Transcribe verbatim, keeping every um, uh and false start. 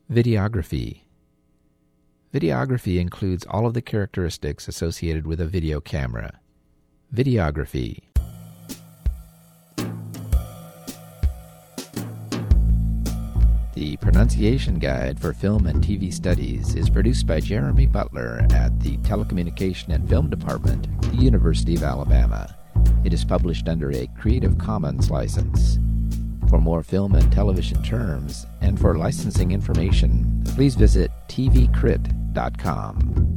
Videography. Videography includes all of the characteristics associated with a video camera. Videography. The Pronunciation Guide for Film and T V Studies is produced by Jeremy Butler at the Telecommunication and Film Department, the University of Alabama. It is published under a Creative Commons license. For more film and television terms, and for licensing information, please visit T V Crit dot com.